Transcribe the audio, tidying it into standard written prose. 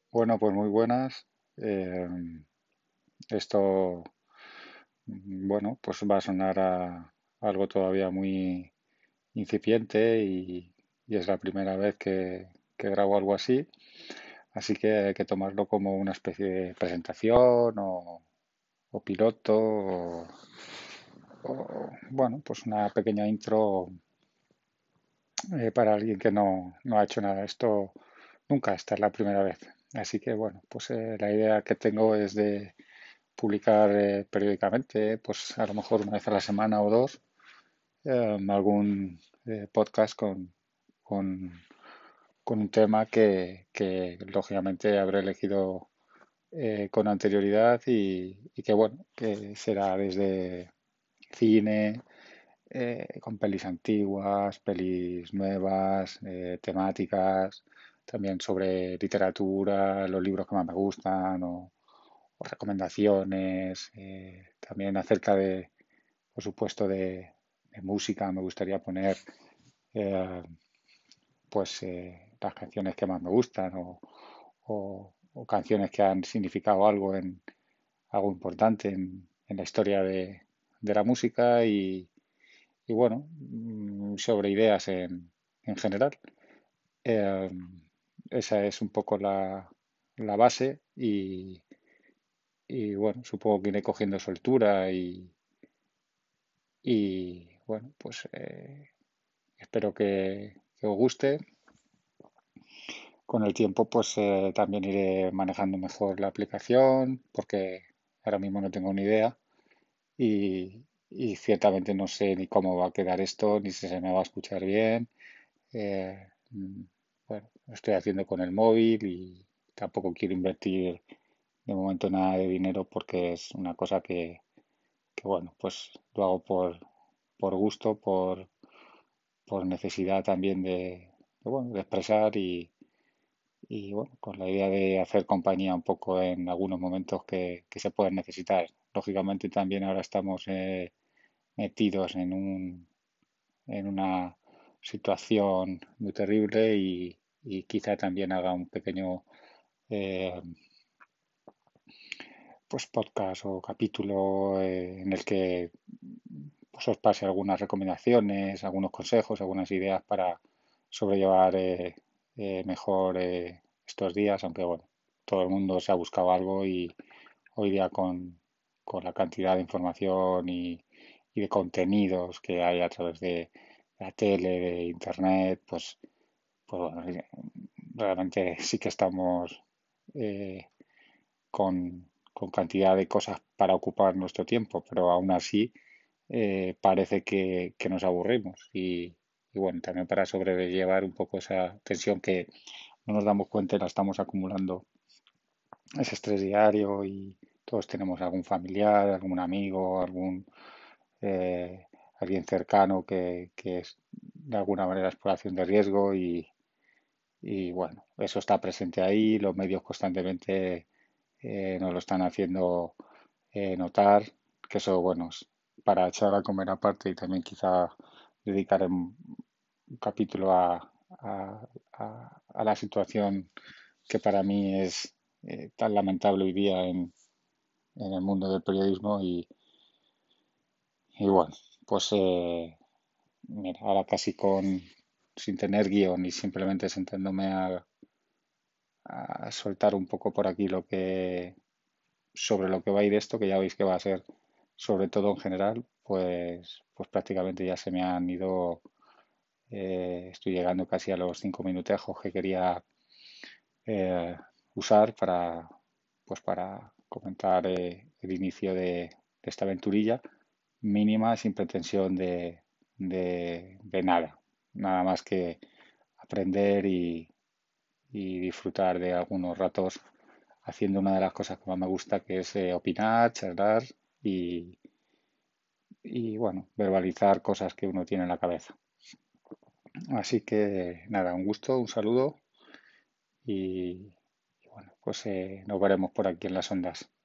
Bueno, pues muy buenas. Esto, bueno, pues va a sonar a algo todavía muy incipiente y es la primera vez que grabo algo así, así que hay que tomarlo como una especie de presentación o piloto bueno, pues una pequeña intro para alguien que no ha hecho nada. Esto nunca, esta es la primera vez. Así que bueno, pues la idea que tengo es de publicar periódicamente, pues a lo mejor una vez a la semana o dos, algún podcast con, con un tema que lógicamente habré elegido con anterioridad y que bueno, que será desde cine, con pelis antiguas, pelis nuevas, temáticas, también sobre literatura, los libros que más me gustan o recomendaciones, también acerca de, por supuesto, de música. Me gustaría poner eh, pues las canciones que más me gustan o canciones que han significado algo algo importante en la historia de la música y bueno, sobre ideas en general. Eh, Esa es un poco la base y bueno, supongo que iré cogiendo soltura y bueno, pues espero que os guste. Con el tiempo, pues también iré manejando mejor la aplicación, porque ahora mismo no tengo ni idea y ciertamente no sé ni cómo va a quedar esto, ni si se me va a escuchar bien. Mm, bueno, lo estoy haciendo con el móvil y tampoco quiero invertir de momento nada de dinero porque es una cosa que bueno, pues lo hago por gusto, por necesidad también bueno, de expresar y bueno, con la idea de hacer compañía un poco en algunos momentos que se pueden necesitar. Lógicamente también ahora estamos metidos en una situación muy terrible y quizá también haga un pequeño eh, pues podcast o capítulo en el que pues, os pase algunas recomendaciones, algunos consejos, algunas ideas para sobrellevar mejor estos días, aunque bueno, todo el mundo se ha buscado algo y hoy día con la cantidad de información y de contenidos que hay a través de la tele, de internet, pues bueno, realmente sí que estamos eh, con cantidad de cosas para ocupar nuestro tiempo, pero aún así parece que nos aburrimos y bueno, también para sobrellevar un poco esa tensión que no nos damos cuenta y la estamos acumulando, ese estrés diario y todos tenemos algún familiar, algún amigo, alguien cercano que es de alguna manera es población de riesgo y bueno, eso está presente ahí, los medios constantemente nos lo están haciendo notar, que eso, bueno, es para echar a comer aparte y también quizá dedicar un capítulo a la situación que para mí es tan lamentable hoy día en el mundo del periodismo y bueno, pues mira, ahora casi sin tener guión y simplemente sentándome a soltar un poco por aquí sobre lo que va a ir esto, que ya veis que va a ser sobre todo en general, pues prácticamente ya se me han ido, estoy llegando casi a los 5 minutejos que quería eh, usar para comentar el inicio de esta aventurilla mínima, sin pretensión de nada, nada más que aprender y disfrutar de algunos ratos haciendo una de las cosas que más me gusta, que es opinar, charlar y, bueno, verbalizar cosas que uno tiene en la cabeza. Así que nada, un gusto, un saludo y bueno, pues nos veremos por aquí en las ondas.